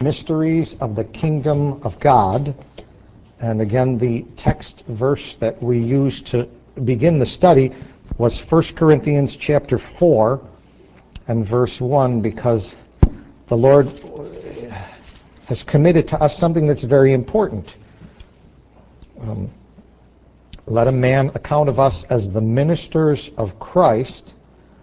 Mysteries of the Kingdom of God. And again, the text verse that we used to begin the study was 1 Corinthians chapter 4 and verse 1, because the Lord has committed to us something that's very important. Let a man account of us as the ministers of Christ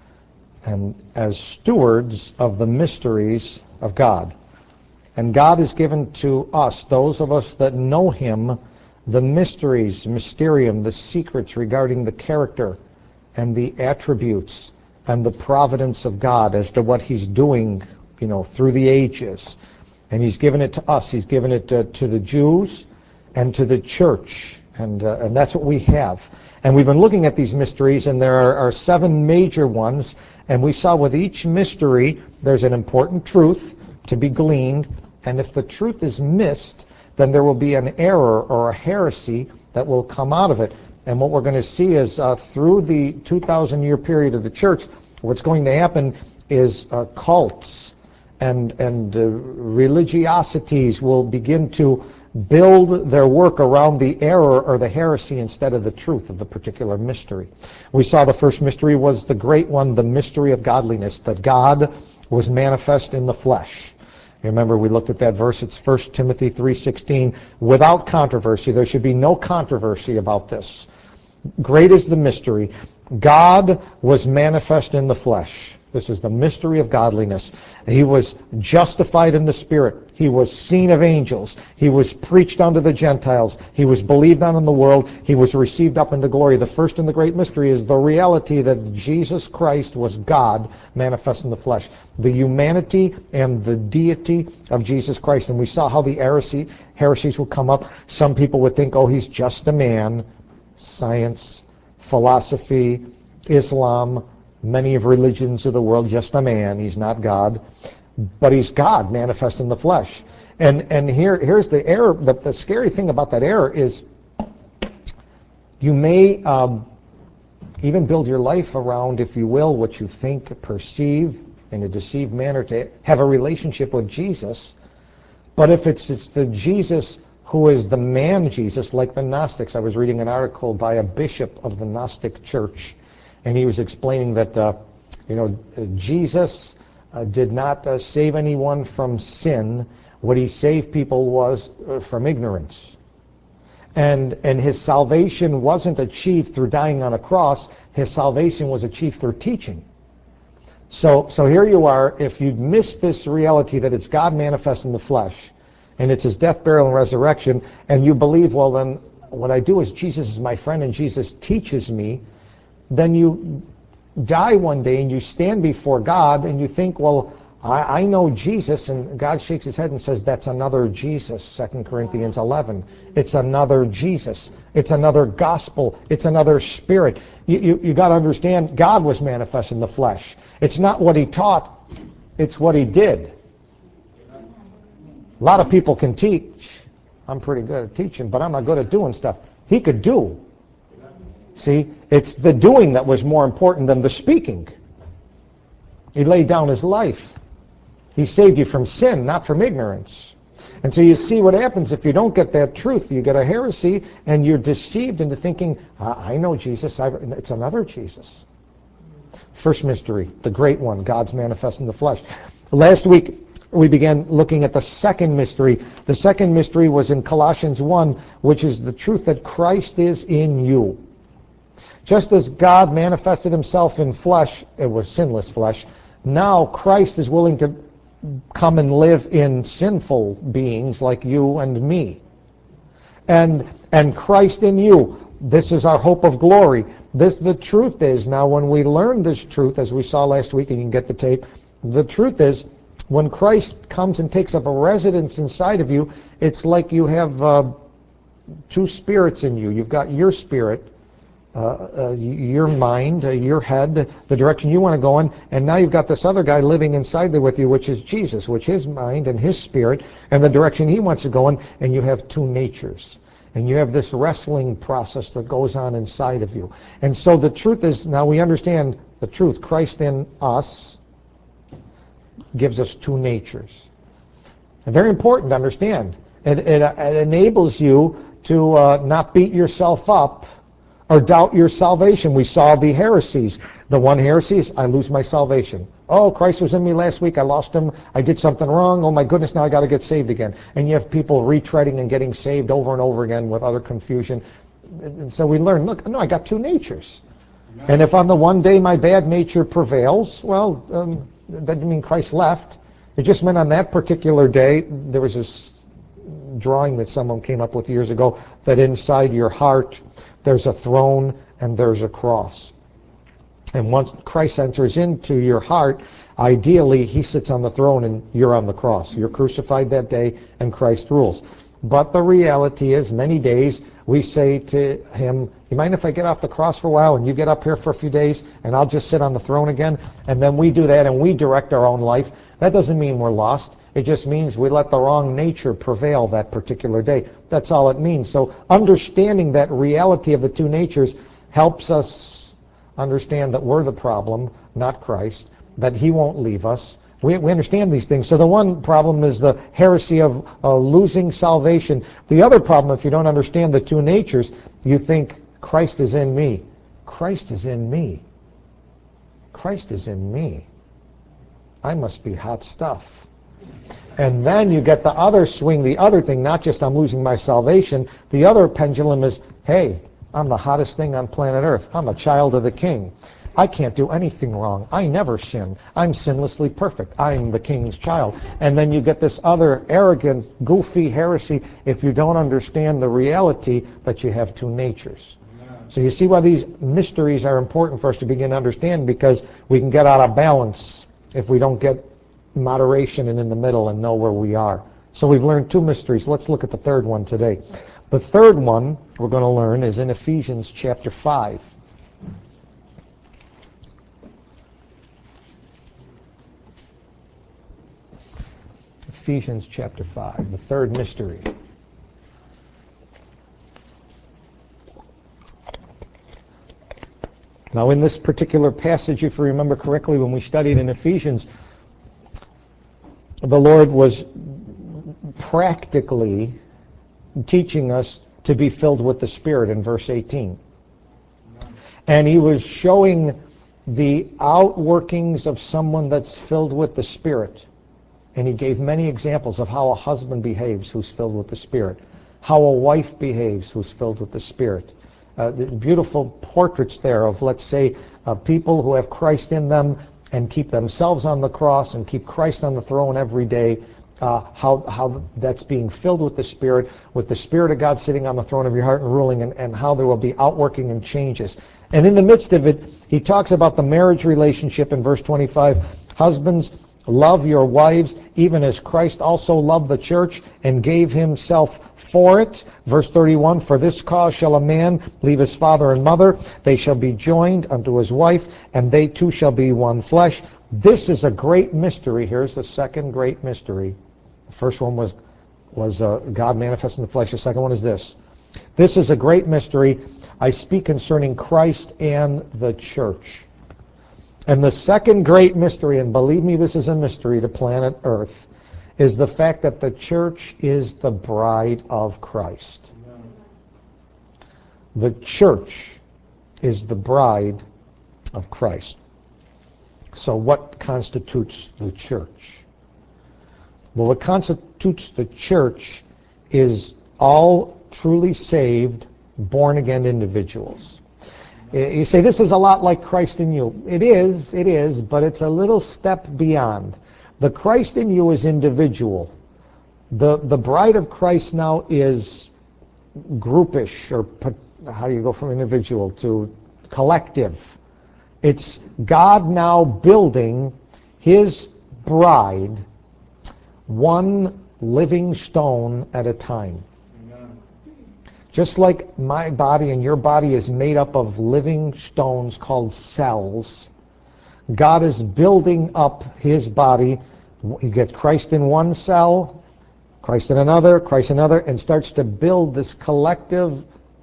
and as stewards of the mysteries of God. And God has given to us, those of us that know Him, the mysteries, mysterium, the secrets regarding the character and the attributes and the providence of God as to what He's doing, through the ages. And He's given it to us. He's given it to the Jews and to the church. And that's what we have. And we've been looking at these mysteries, and there are 7 major ones. And we saw with each mystery, there's an important truth to be gleaned. And if the truth is missed, then there will be an error or a heresy that will come out of it. And what we're going to see is through the 2,000-year period of the church, what's going to happen is cults and religiosities will begin to build their work around the error or the heresy instead of the truth of the particular mystery. We saw the first mystery was the great one, the mystery of godliness, that God was manifest in the flesh. You remember we looked at that verse. It's 1 Timothy 3:16. Without controversy, there should be no controversy about this. Great is the mystery. God was manifest in the flesh. This is the mystery of godliness. He was justified in the Spirit. He was seen of angels. He was preached unto the Gentiles. He was believed on in the world. He was received up into glory. The first and the great mystery is the reality that Jesus Christ was God manifest in the flesh. The humanity and the deity of Jesus Christ. And we saw how the heresies would come up. Some people would think, He's just a man. Science, philosophy, Islam, many of religions of the world, just a man. He's not God. But He's God manifest in the flesh. And here's the error. The scary thing about that error is you may even build your life around, if you will, what you think, perceive in a deceived manner to have a relationship with Jesus. But if it's the Jesus who is the man Jesus, like the Gnostics. I was reading an article by a bishop of the Gnostic church, and he was explaining that Jesus did not save anyone from sin. What He saved people was from ignorance. And His salvation wasn't achieved through dying on a cross. His salvation was achieved through teaching. So here you are, if you'd missed this reality that it's God manifest in the flesh, and it's His death, burial, and resurrection, and you believe, well then, what I do is Jesus is my friend and Jesus teaches me, then you die one day and you stand before God and you think, well, I know Jesus, and God shakes His head and says, that's another Jesus, 2 Corinthians 11. It's another Jesus. It's another gospel. It's another spirit. You got to understand, God was manifest in the flesh. It's not what He taught, it's what He did. A lot of people can teach. I'm pretty good at teaching, but I'm not good at doing stuff. He could do. See, it's the doing that was more important than the speaking. He laid down His life. He saved you from sin, not from ignorance. And so you see what happens if you don't get that truth. You get a heresy, and you're deceived into thinking, I know Jesus. It's another Jesus. First mystery, the great one, God's manifest in the flesh. Last week, we began looking at the second mystery. The second mystery was in Colossians 1, which is the truth that Christ is in you. Just as God manifested Himself in flesh, it was sinless flesh, now Christ is willing to come and live in sinful beings like you and me. And Christ in you, this is our hope of glory. The truth is, now when we learn this truth, as we saw last week, and you can get the tape, the truth is, when Christ comes and takes up a residence inside of you, it's like you have 2 spirits in you. You've got your spirit, your mind, your head, the direction you want to go in, and now you've got this other guy living inside there with you, which is Jesus, which is His mind and His spirit, and the direction He wants to go in, and you have 2 natures. And you have this wrestling process that goes on inside of you. And so the truth is, now we understand the truth. Christ in us gives us 2 natures. And very important to understand. It enables you to not beat yourself up or doubt your salvation. We saw the heresies. The one heresy is, I lose my salvation. Oh, Christ was in me last week. I lost him. I did something wrong. Oh, my goodness, now I got to get saved again. And you have people retreading and getting saved over and over again with other confusion. And so we learn, look, no, I got two natures. And if on the one day my bad nature prevails, well, that didn't mean Christ left. It just meant on that particular day, there was this drawing that someone came up with years ago, that inside your heart there's a throne and there's a cross. And once Christ enters into your heart, ideally he sits on the throne and you're on the cross. You're crucified that day and Christ rules. But the reality is, many days we say to him, you mind if I get off the cross for a while and you get up here for a few days and I'll just sit on the throne again? And then we do that and we direct our own life. That doesn't mean we're lost. It just means we let the wrong nature prevail that particular day. That's all it means. So understanding that reality of the two natures helps us understand that we're the problem, not Christ, that he won't leave us. We understand these things. So the one problem is the heresy of losing salvation. The other problem, if you don't understand the two natures, you think Christ is in me. Christ is in me. Christ is in me. I must be hot stuff. And then you get the other swing, the other thing, not just I'm losing my salvation. The other pendulum is, hey, I'm the hottest thing on planet Earth. I'm a child of the King. I can't do anything wrong. I never sin. I'm sinlessly perfect. I'm the King's child. And then you get this other arrogant, goofy heresy if you don't understand the reality that you have two natures. So you see why these mysteries are important for us to begin to understand, because we can get out of balance if we don't get moderation and in the middle and know where we are. So we've learned two mysteries. Let's look at the third one today. The third one we're going to learn is in Ephesians chapter 5. Ephesians chapter 5, the third mystery. Now in this particular passage, if you remember correctly, when we studied in Ephesians, the Lord was practically teaching us to be filled with the Spirit in verse 18. And he was showing the outworkings of someone that's filled with the Spirit. And he gave many examples of how a husband behaves who's filled with the Spirit, how a wife behaves who's filled with the Spirit. The beautiful portraits there of, let's say, people who have Christ in them and keep themselves on the cross and keep Christ on the throne every day, how that's being filled with the Spirit of God sitting on the throne of your heart and ruling, and how there will be outworking and changes. And in the midst of it, he talks about the marriage relationship in verse 25. Husbands, love your wives, even as Christ also loved the church and gave himself for it. Verse 31, for this cause shall a man leave his father and mother. They shall be joined unto his wife, and they two shall be one flesh. This is a great mystery. Here's the second great mystery. The first one was God manifest in the flesh. The second one is this. This is a great mystery. I speak concerning Christ and the church. And the second great mystery, and believe me, this is a mystery to planet Earth, is the fact that the church is the bride of Christ. The church is the bride of Christ. So what constitutes the church? Well, what constitutes the church is all truly saved, born-again individuals. You say, this is a lot like Christ in you. It is, but it's a little step beyond. The Christ in you is individual. The bride of Christ now is groupish, or how do you go from individual to collective? It's God now building his bride one living stone at a time. Just like my body and your body is made up of living stones called cells, God is building up his body. You get Christ in one cell, Christ in another, and starts to build this collective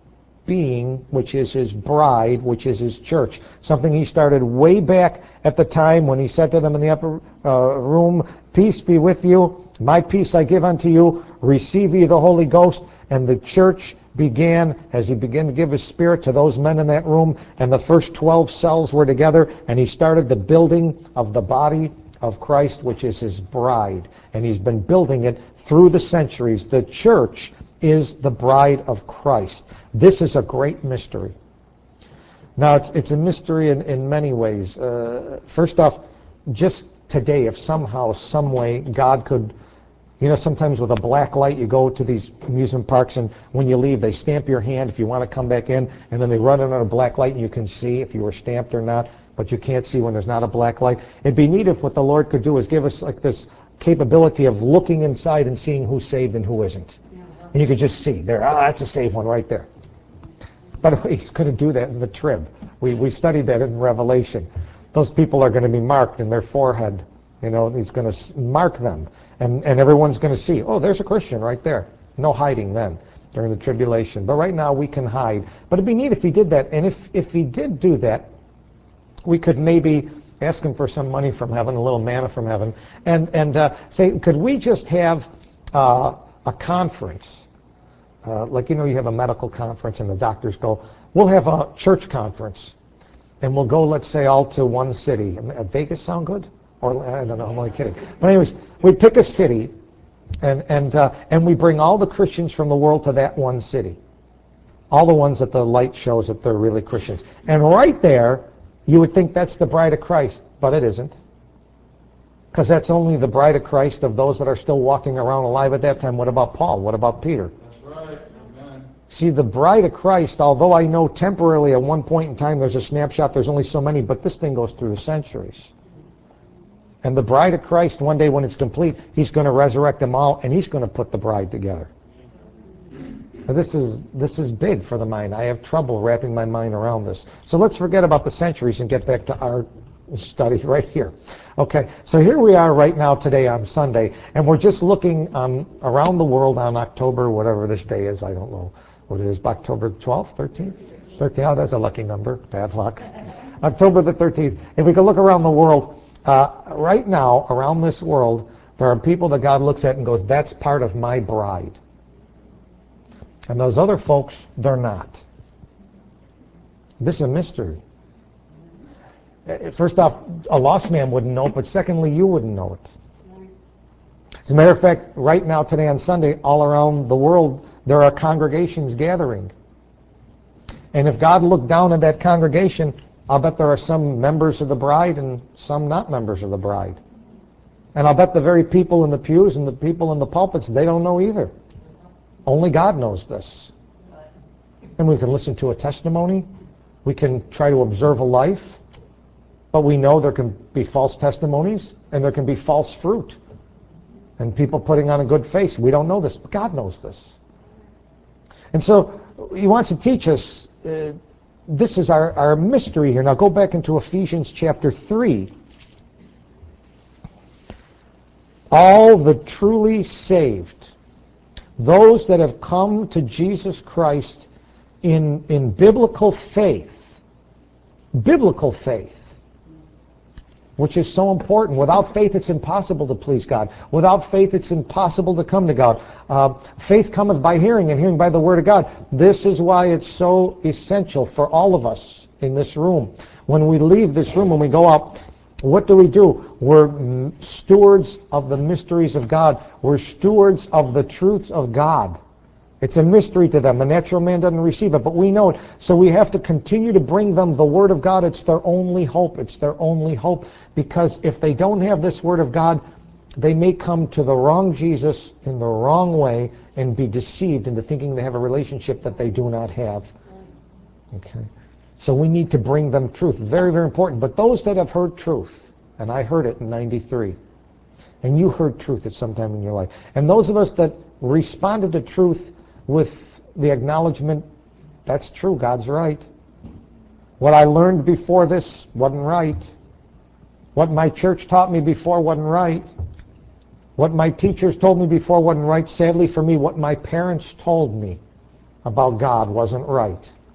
being, which is his bride, which is his church. Something he started way back at the time when he said to them in the upper room, peace be with you, my peace I give unto you, receive ye the Holy Ghost. And the church began, as he began to give his Spirit to those men in that room, and the first 12 cells were together, and he started the building of the body of Christ, which is his bride. And he's been building it through the centuries. The church is the bride of Christ. This is a great mystery. Now, it's a mystery in many ways. First off, just today, if somehow, some way, God could, sometimes with a black light, you go to these amusement parks, and when you leave, they stamp your hand if you want to come back in, and then they run it on a black light, and you can see if you were stamped or not, but you can't see when there's not a black light. It'd be neat if what the Lord could do is give us like this capability of looking inside and seeing who's saved and who isn't. And you could just see there, that's a saved one right there. By the way, he's going to do that in the trib. We studied that in Revelation. Those people are going to be marked in their forehead. He's going to mark them. And everyone's going to see, oh, there's a Christian right there. No hiding then during the tribulation. But right now we can hide. But it'd be neat if he did that. And if he did do that, we could maybe ask him for some money from heaven, a little manna from heaven, and say, could we just have a conference? Like, you have a medical conference and the doctors go, we'll have a church conference. And we'll go, let's say, all to one city. Vegas sound good? Or I don't know, I'm only kidding. But anyways, we pick a city, and we bring all the Christians from the world to that one city. All the ones that the light shows that they're really Christians. And right there, you would think that's the bride of Christ, but it isn't. Because that's only the bride of Christ of those that are still walking around alive at that time. What about Paul? What about Peter? That's right. Amen. See, the bride of Christ, although I know temporarily at one point in time there's a snapshot, there's only so many, but this thing goes through the centuries. And the bride of Christ, one day when it's complete, he's going to resurrect them all, and he's going to put the bride together. Now, this is big for the mind. I have trouble wrapping my mind around this. So let's forget about the centuries and get back to our study right here. Okay, so here we are right now today on Sunday, and we're just looking around the world on October, whatever this day is, I don't know what it is, October 12th, 13th? 13th, oh, that's a lucky number, bad luck. October the 13th. If we could look around the world, right now, around this world, there are people that God looks at and goes, that's part of my bride. And those other folks, they're not. This is a mystery. First off, a lost man wouldn't know it, but secondly, you wouldn't know it. As a matter of fact, right now, today on Sunday, all around the world, there are congregations gathering. And if God looked down at that congregation, I'll bet there are some members of the bride and some not members of the bride. And I'll bet the very people in the pews and the people in the pulpits, they don't know either. Only God knows this. And we can listen to a testimony. We can try to observe a life. But we know there can be false testimonies and there can be false fruit. And people putting on a good face. We don't know this, but God knows this. And so he wants to teach us, this is our mystery here. Now go back into Ephesians chapter 3. All the truly saved, those that have come to Jesus Christ in biblical faith, which is so important. Without faith, it's impossible to please God. Without faith, it's impossible to come to God. Faith cometh by hearing, and hearing by the Word of God. This is why it's so essential for all of us in this room. When we leave this room, when we go out, what do? We're stewards of the mysteries of God. We're stewards of the truths of God. It's a mystery to them. The natural man doesn't receive it, but we know it. So we have to continue to bring them the Word of God. It's their only hope. It's their only hope. Because if they don't have this Word of God, they may come to the wrong Jesus in the wrong way and be deceived into thinking they have a relationship that they do not have. Okay. So we need to bring them truth. Very, very important. But those that have heard truth, and I heard it in 93, and you heard truth at some time in your life, and those of us that responded to truth with the acknowledgement, that's true, God's right. What I learned before this wasn't right. What my church taught me before wasn't right. What my teachers told me before wasn't right. Sadly for me, what my parents told me about God wasn't right.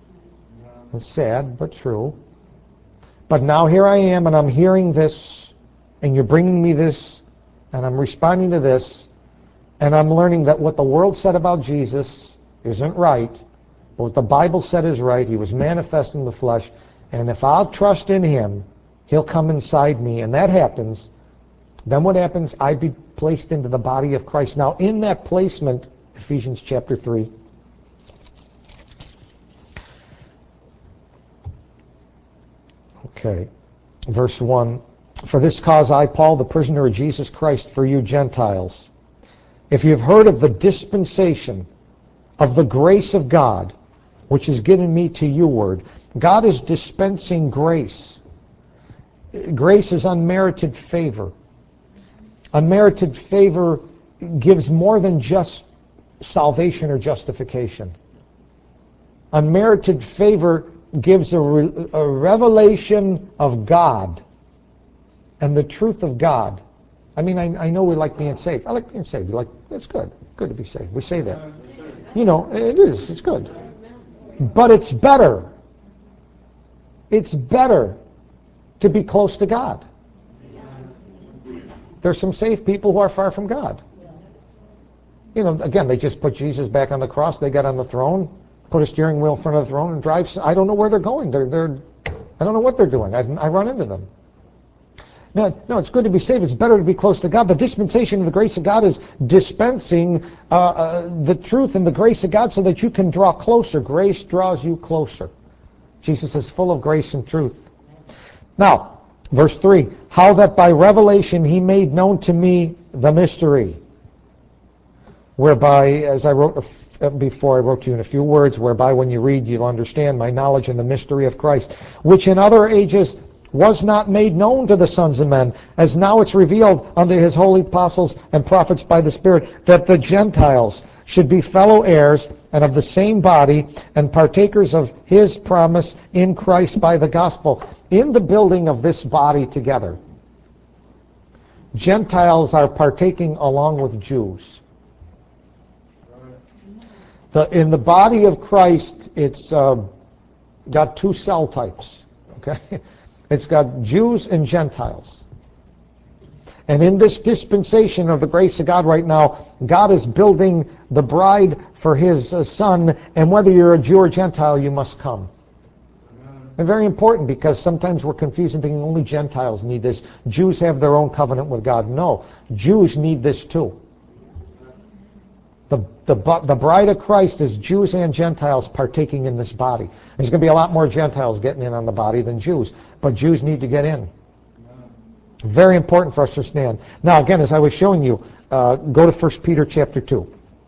It's sad, but true. But now here I am, and I'm hearing this, and you're bringing me this, and I'm responding to this, and I'm learning that what the world said about Jesus isn't right, but what the Bible said is right. He was manifest in the flesh, and if I'll trust in Him, He'll come inside me, and that happens. Then what happens? I be placed into the body of Christ. Now, in that placement, Ephesians chapter 3, okay, verse 1, "For this cause I, Paul, the prisoner of Jesus Christ, for you Gentiles, if you have heard of the dispensation of the grace of God, which is given me to you word." God is dispensing grace. Grace is unmerited favor. Unmerited favor gives more than just salvation or justification. Unmerited favor gives a revelation of God and the truth of God. I mean, I know we like being saved. I like being saved. You like, it's good. Good to be saved. We say that. You know, it is. It's good. But it's better. It's better to be close to God. There's some saved people who are far from God. You know, again, they just put Jesus back on the cross. They got on the throne, put a steering wheel in front of the throne, and drive. I don't know where they're going. I don't know what they're doing. I run into them. No, it's good to be saved. It's better to be close to God. The dispensation of the grace of God is dispensing the truth and the grace of God so that you can draw closer. Grace draws you closer. Jesus is full of grace and truth. Now, verse 3, "How that by revelation He made known to me the mystery, whereby," as I wrote before, I wrote to you in a few words, "whereby when you read you'll understand my knowledge in the mystery of Christ, which in other ages was not made known to the sons of men, as now it's revealed unto His holy apostles and prophets by the Spirit, that the Gentiles should be fellow heirs and of the same body and partakers of His promise in Christ by the gospel." In the building of this body together, Gentiles are partaking along with Jews. In the body of Christ, it's got two cell types. Okay, it's got Jews and Gentiles. And in this dispensation of the grace of God right now, God is building the bride for His Son, and whether you're a Jew or Gentile, you must come. And very important, because sometimes we're confused and thinking only Gentiles need this. Jews have their own covenant with God. No, Jews need this too. The bride of Christ is Jews and Gentiles partaking in this body. There's going to be a lot more Gentiles getting in on the body than Jews, but Jews need to get in. Very important for us to understand. Now, again, as I was showing you, go to 1 Peter chapter 2.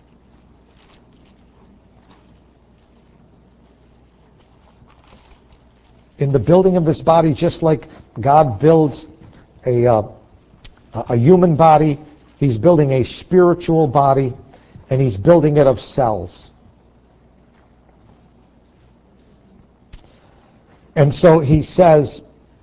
In the building of this body, just like God builds a human body, He's building a spiritual body, and He's building it of cells. And so He says,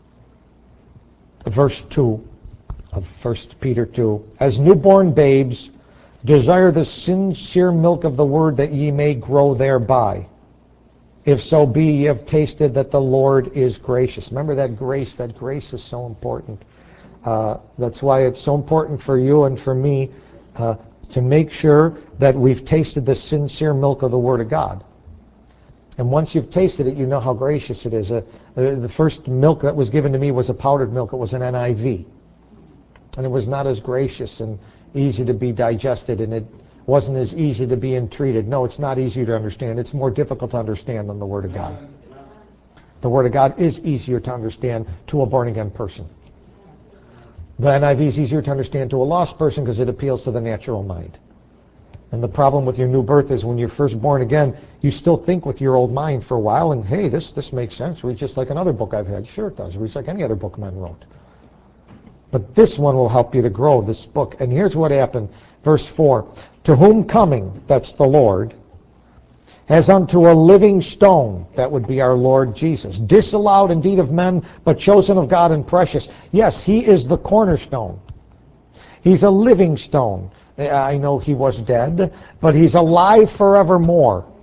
verse 2 of 1 Peter 2, "As newborn babes, desire the sincere milk of the word, that ye may grow thereby. If so be ye have tasted that the Lord is gracious." Remember that grace. That grace is so important. That's why it's so important for you and for me to make sure that we've tasted the sincere milk of the Word of God. And once you've tasted it, you know how gracious it is. The first milk that was given to me was a powdered milk. It was an NIV. And it was not as gracious and easy to be digested, and it wasn't as easy to be entreated. No, it's not easy to understand. It's more difficult to understand than the Word of God. The Word of God is easier to understand to a born-again person. The NIV is easier to understand to a lost person because it appeals to the natural mind. And the problem with your new birth is when you're first born again, you still think with your old mind for a while, and hey, this makes sense. Reads just like another book I've had. Sure it does. It reads like any other book man wrote. But this one will help you to grow, this book. And here's what happened. Verse 4, "To whom coming," that's the Lord, "as unto a living stone," that would be our Lord Jesus, "disallowed indeed of men, but chosen of God and precious." Yes, He is the cornerstone. He's a living stone. I know He was dead, but He's alive forevermore.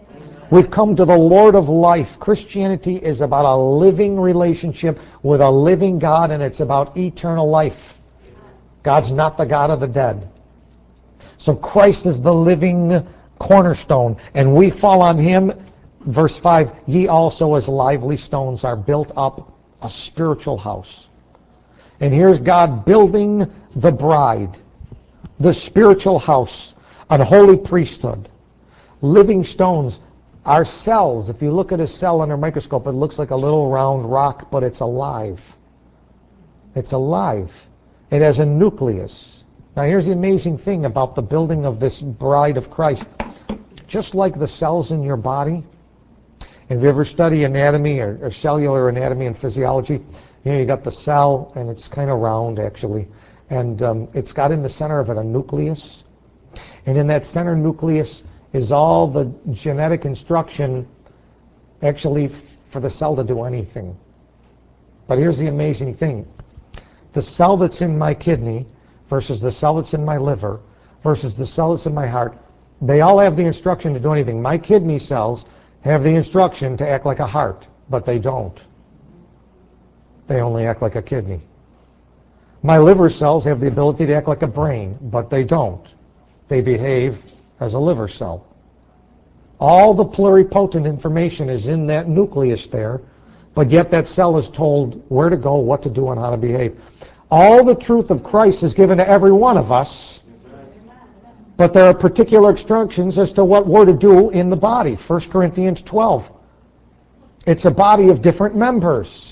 We've come to the Lord of life. Christianity is about a living relationship with a living God, and it's about eternal life. God's not the God of the dead. So Christ is the living cornerstone, and we fall on him. Verse 5, ye also as lively stones are built up a spiritual house. And here's God building the bride, the spiritual house, an holy priesthood, living stones. Our cells, if you look at a cell under a microscope, it looks like a little round rock, but it's alive. It's alive. It has a nucleus. Now here's the amazing thing about the building of this bride of Christ. Just like the cells in your body, and if you ever study anatomy or cellular anatomy and physiology, you got the cell, and it's kind of round actually, and it's got in the center of it a nucleus, and in that center nucleus is all the genetic instruction actually for the cell to do anything. But here's the amazing thing. The cell that's in my kidney versus the cell that's in my liver versus the cell that's in my heart, they all have the instruction to do anything. My kidney cells have the instruction to act like a heart, but they don't. They only act like a kidney. My liver cells have the ability to act like a brain, but they don't. They behave as a liver cell. All the pluripotent information is in that nucleus there, but yet that cell is told where to go, what to do, and how to behave. All the truth of Christ is given to every one of us, but there are particular instructions as to what we're to do in the body. 1 Corinthians 12. It's a body of different members.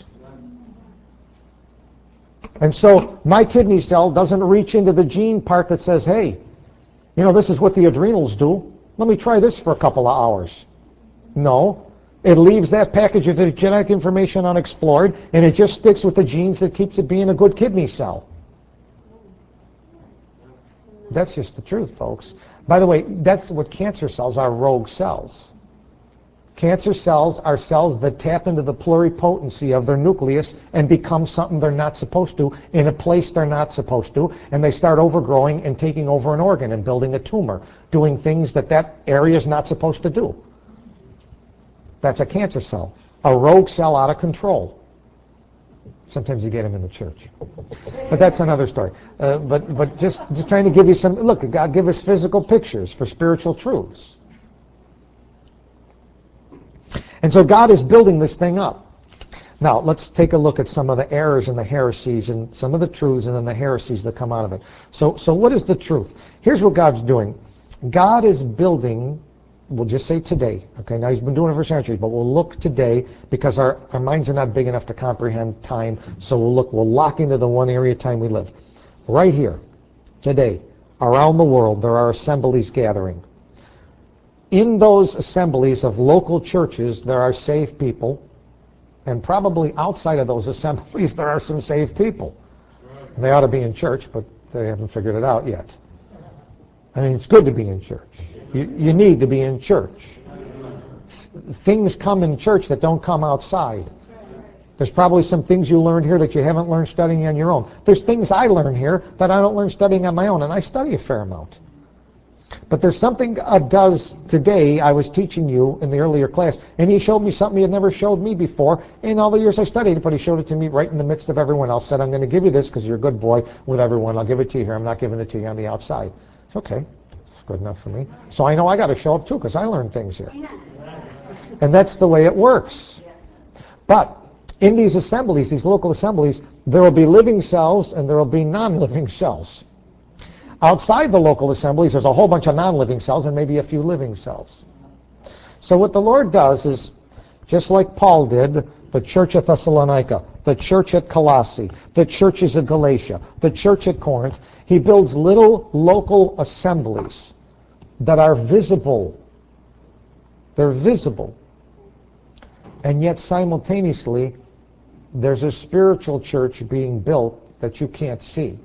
And so my kidney cell doesn't reach into the gene part that says, hey, this is what the adrenals do. Let me try this for a couple of hours. No. It leaves that package of genetic information unexplored, and it just sticks with the genes that keeps it being a good kidney cell. That's just the truth, folks. By the way, that's what cancer cells are, rogue cells. Cancer cells are cells that tap into the pluripotency of their nucleus and become something they're not supposed to in a place they're not supposed to, and they start overgrowing and taking over an organ and building a tumor, doing things that area is not supposed to do. That's a cancer cell, a rogue cell out of control. Sometimes you get them in the church. But that's another story. But just trying to give you some, look, God give us physical pictures for spiritual truths. And so God is building this thing up. Now, let's take a look at some of the errors and the heresies and some of the truths and then the heresies that come out of it. So what is the truth? Here's what God's doing. God is building, we'll just say today, okay? Now, he's been doing it for centuries, but we'll look today because our minds are not big enough to comprehend time, so we'll lock into the one area of time we live. Right here, today, around the world, there are assemblies gathering. In those assemblies of local churches, there are saved people, and probably outside of those assemblies, there are some saved people. And they ought to be in church, but they haven't figured it out yet. I mean, it's good to be in church. You need to be in church. Things come in church that don't come outside. There's probably some things you learned here that you haven't learned studying on your own. There's things I learn here that I don't learn studying on my own, and I study a fair amount. But there's something God does today. I was teaching you in the earlier class, and he showed me something he had never showed me before in all the years I studied, but he showed it to me right in the midst of everyone else. Said, I'm going to give you this because you're a good boy with everyone. I'll give it to you here. I'm not giving it to you on the outside. It's okay. It's good enough for me. So I know I got to show up too because I learned things here. And that's the way it works. But in these assemblies, these local assemblies, there will be living cells and there will be non-living cells. Outside the local assemblies, there's a whole bunch of non-living cells and maybe a few living cells. So what the Lord does is, just like Paul did, the church at Thessalonica, the church at Colossae, the churches at Galatia, the church at Corinth, he builds little local assemblies that are visible. They're visible. And yet simultaneously, there's a spiritual church being built that you can't see.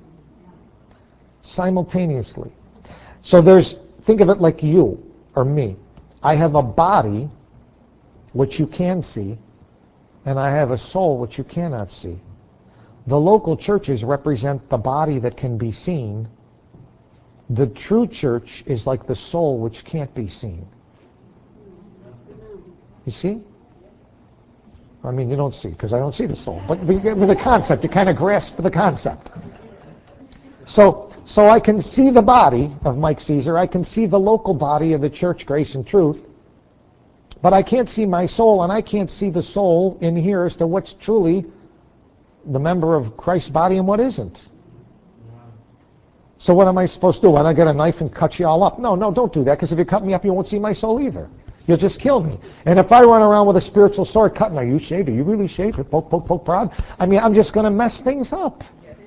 Simultaneously. So think of it like you or me. I have a body which you can see, and I have a soul which you cannot see. The local churches represent the body that can be seen. The true church is like the soul which can't be seen. You see? I mean, you don't see, because I don't see the soul. But you get with the concept, you kind of grasp the concept. So I can see the body of Mike Caesar. I can see the local body of the church, Grace and Truth. But I can't see my soul, and I can't see the soul in here as to what's truly the member of Christ's body and what isn't. So what am I supposed to do? When I get a knife and cut you all up? No, don't do that, because if you cut me up, you won't see my soul either. You'll just kill me. And if I run around with a spiritual sword cutting, are you shaved? Are you really shaved? Poke, prod? I mean, I'm just going to mess things up.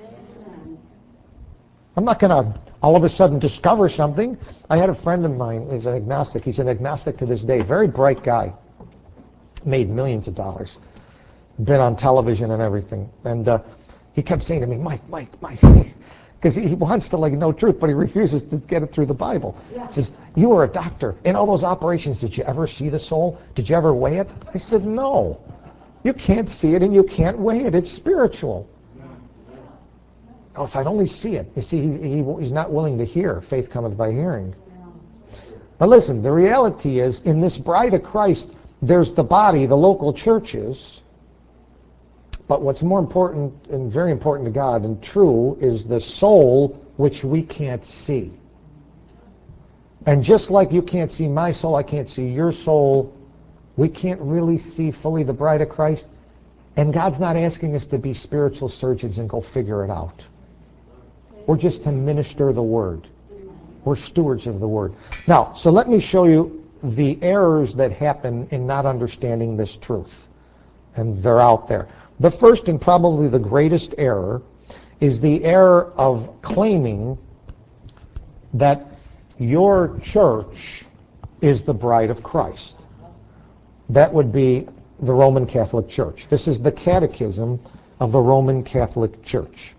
I'm not going to all of a sudden discover something. I had a friend of mine, he's an agnostic. He's an agnostic to this day. Very bright guy. Made millions of dollars. Been on television and everything. And he kept saying to me, Mike. Because he wants to know truth, but he refuses to get it through the Bible. Yeah. He says, you were a doctor. In all those operations, did you ever see the soul? Did you ever weigh it? I said, no. You can't see it and you can't weigh it. It's spiritual. Oh, if I'd only see it. You see, he's not willing to hear. Faith cometh by hearing. But listen, the reality is, in this bride of Christ, there's the body, the local churches. But what's more important and very important to God and true is the soul, which we can't see. And just like you can't see my soul, I can't see your soul, we can't really see fully the bride of Christ. And God's not asking us to be spiritual surgeons and go figure it out. We're just to minister the Word. We're stewards of the Word. Now, so let me show you the errors that happen in not understanding this truth. And they're out there. The first and probably the greatest error is the error of claiming that your church is the bride of Christ. That would be the Roman Catholic Church. This is the catechism of the Roman Catholic Church.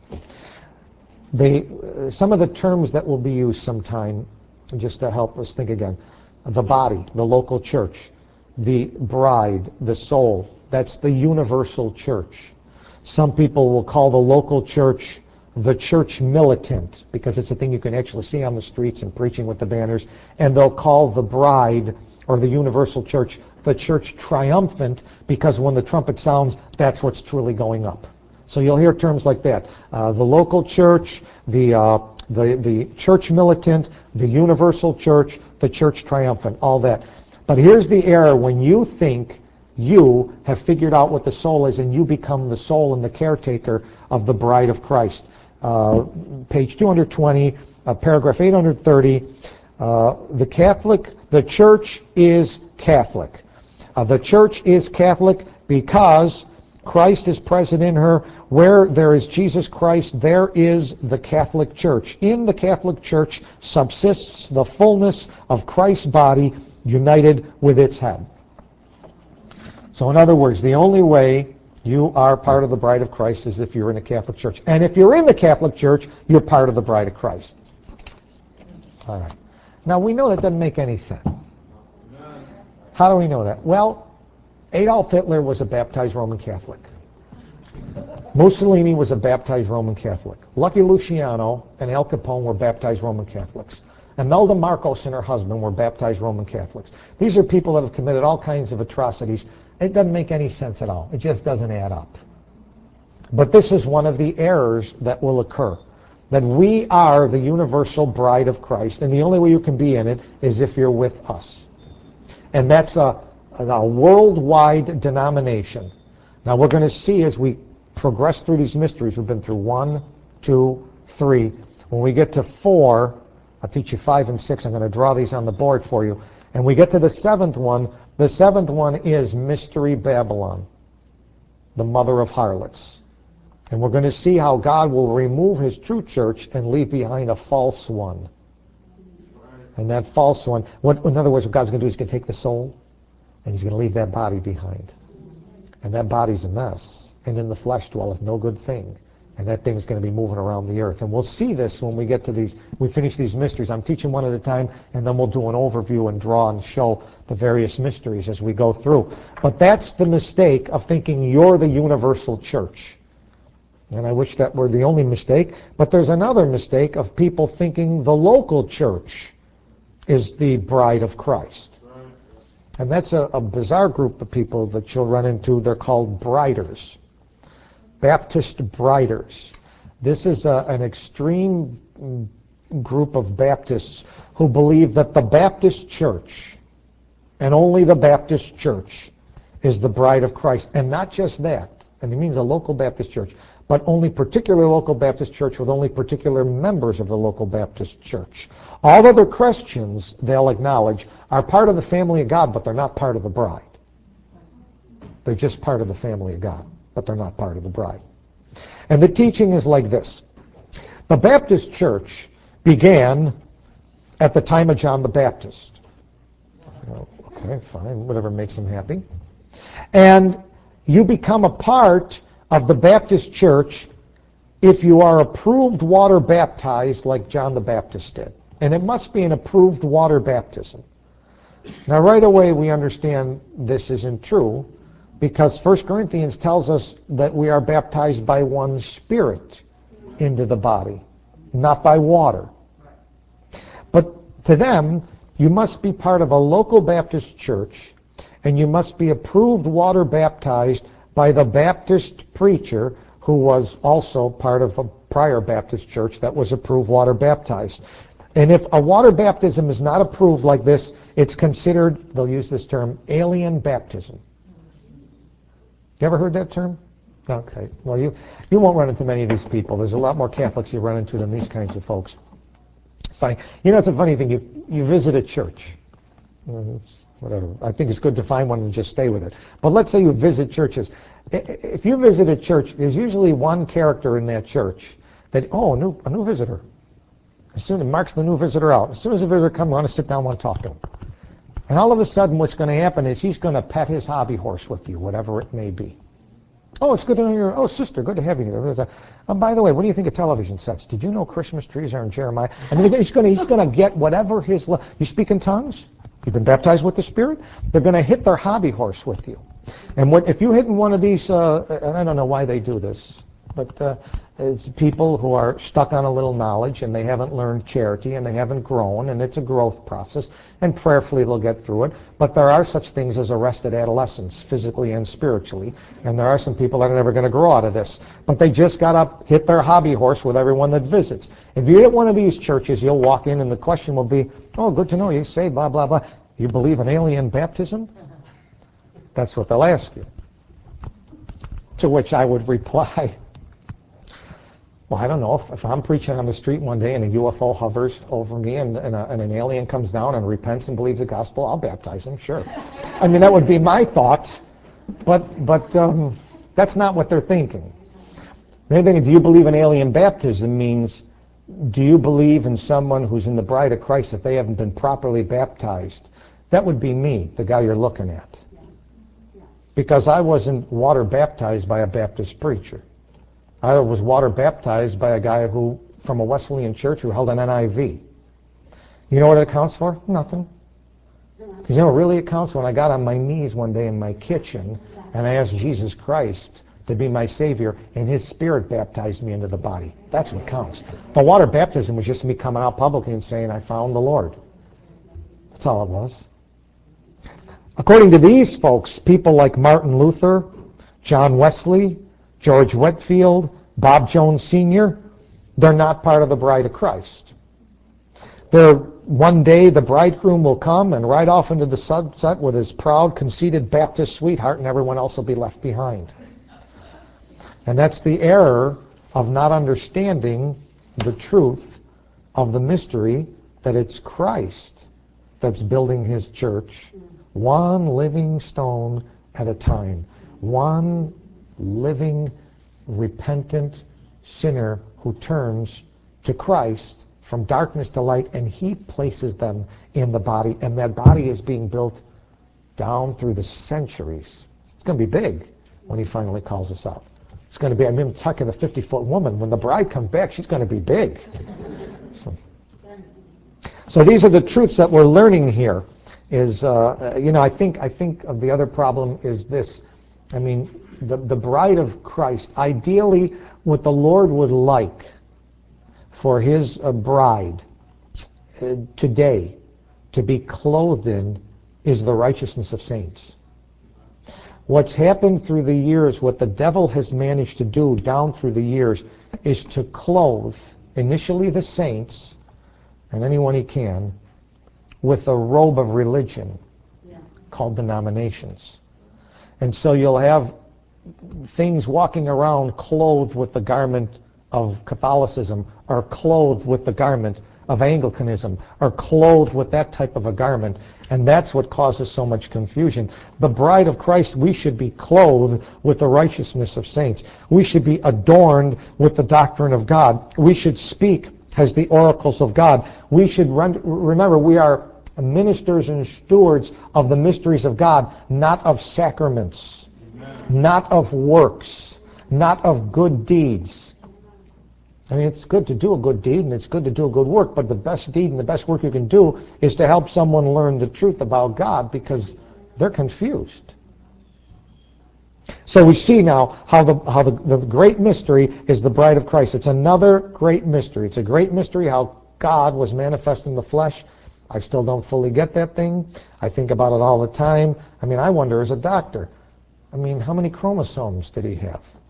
Some of the terms that will be used sometime, just to help us think again, the body, the local church, the bride, the soul, that's the universal church. Some people will call the local church the church militant, because it's a thing you can actually see on the streets and preaching with the banners. And they'll call the bride, or the universal church, the church triumphant, because when the trumpet sounds, that's what's truly going up. So you'll hear terms like that. The local church, the church militant, the universal church, the church triumphant, all that. But here's the error when you think you have figured out what the soul is and you become the soul and the caretaker of the bride of Christ. Page 220, paragraph 830, the church is Catholic. The church is Catholic because Christ is present in her. Where there is Jesus Christ, there is the Catholic Church. In the Catholic Church subsists the fullness of Christ's body united with its head. So in other words, the only way you are part of the bride of Christ is if you're in the Catholic Church. And if you're in the Catholic Church, you're part of the bride of Christ. All right. Now we know that doesn't make any sense. How do we know that? Well, Adolf Hitler was a baptized Roman Catholic. Mussolini was a baptized Roman Catholic. Lucky Luciano and Al Capone were baptized Roman Catholics. Imelda Marcos and her husband were baptized Roman Catholics. These are people that have committed all kinds of atrocities. It doesn't make any sense at all. It just doesn't add up. But this is one of the errors that will occur. That we are the universal bride of Christ, and the only way you can be in it is if you're with us. And that's a worldwide denomination. Now we're going to see as we progress through these mysteries, we've been through 1, 2, 3. When we get to 4, I'll teach you 5 and 6. I'm going to draw these on the board for you. And we get to the 7th one. The 7th one is Mystery Babylon, the mother of harlots. And we're going to see how God will remove his true church and leave behind a false one. And that false one, in other words, what God's going to do is he's going to take the soul and he's going to leave that body behind. And that body's a mess. And in the flesh dwelleth no good thing. And that thing's going to be moving around the earth. And we'll see this when we get to these, we finish these mysteries. I'm teaching one at a time, and then we'll do an overview and draw and show the various mysteries as we go through. But that's the mistake of thinking you're the universal church. And I wish that were the only mistake. But there's another mistake of people thinking the local church is the bride of Christ. And that's a bizarre group of people that you'll run into. They're called Briders, Baptist Briders. This is an extreme group of Baptists who believe that the Baptist Church, and only the Baptist Church, is the bride of Christ. And not just that, and it means a local Baptist church, but only particular local Baptist church with only particular members of the local Baptist church. All other Christians, they'll acknowledge, are part of the family of God, but they're not part of the bride. They're just part of the family of God, but they're not part of the bride. And the teaching is like this. The Baptist church began at the time of John the Baptist. Okay, fine, whatever makes him happy. And you become a part of the Baptist church if you are approved water baptized like John the Baptist did. And it must be an approved water baptism. Now right away we understand this isn't true because 1 Corinthians tells us that we are baptized by one Spirit into the body, not by water. But to them, you must be part of a local Baptist church and you must be approved water baptized by the Baptist preacher who was also part of a prior Baptist church that was approved water baptized. And if a water baptism is not approved like this, it's considered, they'll use this term, alien baptism. You ever heard that term? Okay. Well, you won't run into many of these people. There's a lot more Catholics you run into than these kinds of folks. Funny. You know, it's a funny thing. You visit a church. Whatever. I think it's good to find one and just stay with it. But let's say you visit churches. If you visit a church, there's usually one character in that church that, a new visitor. As soon as it marks the new visitor out, as soon as the visitor comes, I want to sit down, I want to talk to him. And all of a sudden, what's going to happen is he's going to pet his hobby horse with you, whatever it may be. Oh, it's good to know you. Oh, sister, good to have you here. By the way, what do you think of television sets? Did you know Christmas trees are in Jeremiah? I mean, he's going to get whatever his. You speak in tongues? You've been baptized with the Spirit? They're going to hit their hobby horse with you. And if you hit in one of these, and I don't know why they do this, but it's people who are stuck on a little knowledge and they haven't learned charity and they haven't grown, and it's a growth process, and prayerfully they'll get through it. But there are such things as arrested adolescence, physically and spiritually, and there are some people that are never going to grow out of this. But they just got to hit their hobby horse with everyone that visits. If you hit one of these churches, you'll walk in and the question will be, oh, good to know you say blah, blah, blah. You believe in alien baptism? That's what they'll ask you. To which I would reply, well, I don't know. If I'm preaching on the street one day and a UFO hovers over me and an alien comes down and repents and believes the gospel, I'll baptize him, sure. I mean, that would be my thought, but that's not what they're thinking. They're thinking, do you believe in alien baptism means, do you believe in someone who's in the bride of Christ if they haven't been properly baptized? That would be me, the guy you're looking at. Because I wasn't water baptized by a Baptist preacher. I was water baptized by a guy from a Wesleyan church who held an NIV. You know what it accounts for? Nothing. Because you know what really accounts? When I got on my knees one day in my kitchen and I asked Jesus Christ to be my Savior and His Spirit baptized me into the body. That's what counts. The water baptism was just me coming out publicly and saying, I found the Lord. That's all it was. According to these folks, people like Martin Luther, John Wesley, George Whitefield, Bob Jones Sr., they're not part of the bride of Christ. One day the bridegroom will come and ride off into the sunset with his proud, conceited Baptist sweetheart, and everyone else will be left behind. And that's the error of not understanding the truth of the mystery that it's Christ that's building His church, one living stone at a time, one living, repentant sinner who turns to Christ from darkness to light, and He places them in the body, and that body is being built down through the centuries. It's going to be big when He finally calls us out. It's going to be, I'm talking the 50-foot woman. When the bride comes back, she's going to be big. So these are the truths that we're learning here. I think of the other problem is this. I mean, the bride of Christ, ideally what the Lord would like for His bride today to be clothed in is the righteousness of saints. What's happened through the years, what the devil has managed to do down through the years, is to clothe initially the saints, and anyone he can, with a robe of religion called denominations. And so you'll have things walking around clothed with the garment of Catholicism, or clothed with the garment of Anglicanism, or clothed with that type of a garment. And that's what causes so much confusion. The bride of Christ, we should be clothed with the righteousness of saints. We should be adorned with the doctrine of God. We should speak as the oracles of God. We should remember we are ministers and stewards of the mysteries of God, not of sacraments, not of works, not of good deeds. I mean, it's good to do a good deed and it's good to do a good work, but the best deed and the best work you can do is to help someone learn the truth about God, because they're confused. So we see now how the great mystery is the bride of Christ. It's another great mystery. It's a great mystery how God was manifest in the flesh. I still don't fully get that thing. I think about it all the time. I mean, I wonder as a doctor, I mean, how many chromosomes did he have? I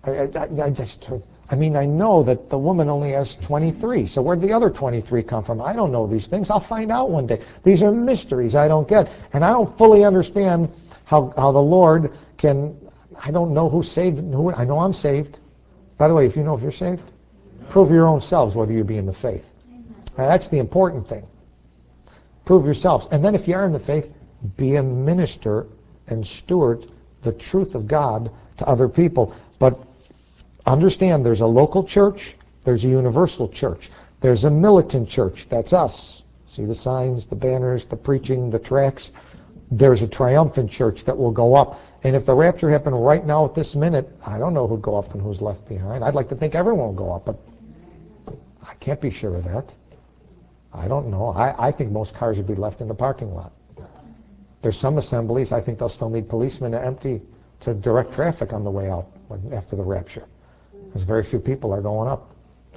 mean, I know that the woman only has 23, so where'd the other 23 come from? I don't know these things. I'll find out one day. These are mysteries I don't get. And I don't fully understand how the Lord can, I don't know who's saved. I know I'm saved. By the way, if you know if you're saved, prove your own selves whether you be in the faith. Now, that's the important thing. Prove yourselves. And then if you are in the faith, be a minister and steward the truth of God to other people. But understand, there's a local church, there's a universal church, there's a militant church, that's us. See the signs, the banners, the preaching, the tracts. There's a triumphant church that will go up. And if the rapture happened right now at this minute, I don't know who'd go up and who's left behind. I'd like to think everyone will go up, but I can't be sure of that. I don't know. I think most cars would be left in the parking lot. There's some assemblies, I think they'll still need policemen to direct traffic on the way out after the rapture. Because very few people are going up.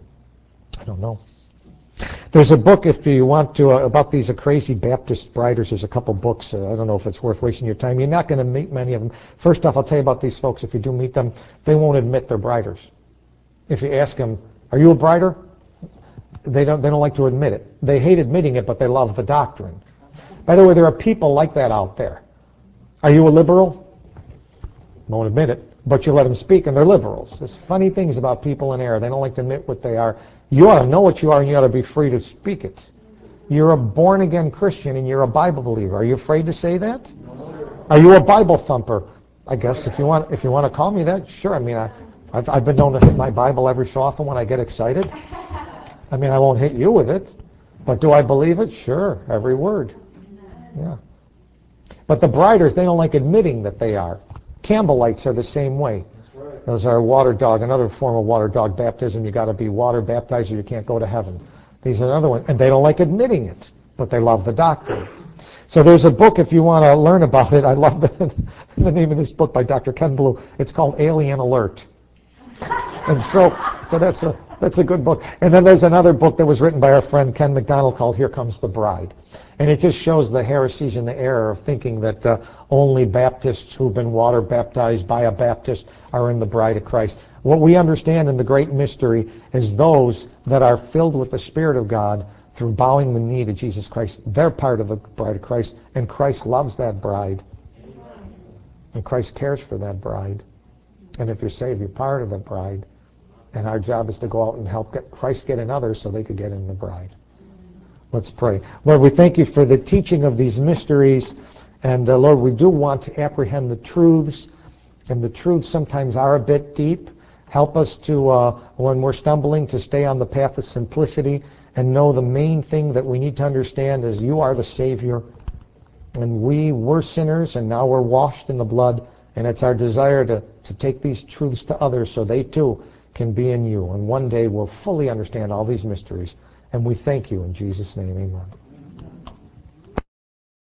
I don't know. There's a book, if you want to, about these crazy Baptist briders. There's a couple books. I don't know if it's worth wasting your time. You're not going to meet many of them. First off, I'll tell you about these folks. If you do meet them, they won't admit they're briders. If you ask them, are you a brider? They don't like to admit it. They hate admitting it, but they love the doctrine. By the way, there are people like that out there. Are you a liberal? Won't admit it, but you let them speak and they're liberals. There's funny things about people in error. They don't like to admit what they are. You ought to know what you are and you ought to be free to speak it. You're a born-again Christian and you're a Bible believer. Are you afraid to say that? Are you a Bible thumper? I guess if you want to call me that, sure. I mean, I've been known to hit my Bible every so often when I get excited. I mean, I won't hit you with it, but do I believe it? Sure, every word. Yeah. But the briders, they don't like admitting that they are. Campbellites are the same way. Right. Those are water dog, another form of water dog baptism. You got to be water baptized or you can't go to heaven. These are another one, and they don't like admitting it, but they love the doctrine. So there's a book if you want to learn about it. I love the name of this book by Dr. Ken Blue. It's called Alien Alert. And so that's a good book. And then there's another book that was written by our friend Ken McDonald called Here Comes the Bride. And it just shows the heresies and the error of thinking that only Baptists who've been water baptized by a Baptist are in the bride of Christ. What we understand in the great mystery is those that are filled with the Spirit of God through bowing the knee to Jesus Christ. They're part of the bride of Christ, and Christ loves that bride. And Christ cares for that bride. And if you're saved, you're part of the bride. And our job is to go out and help Christ get in others so they could get in the bride. Let's pray. Lord, we thank you for the teaching of these mysteries. And Lord, we do want to apprehend the truths. And the truths sometimes are a bit deep. Help us to, when we're stumbling, to stay on the path of simplicity and know the main thing that we need to understand is you are the Savior. And we were sinners, and now we're washed in the blood. And it's our desire to take these truths to others so they too can be in you. And one day we'll fully understand all these mysteries. And we thank you in Jesus' name, amen.